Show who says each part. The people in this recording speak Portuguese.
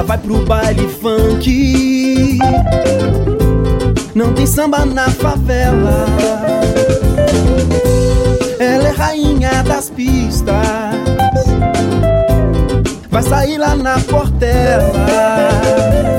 Speaker 1: vai pro baile funk. Não tem samba na favela. Ela é rainha das pistas, vai sair lá na Portela.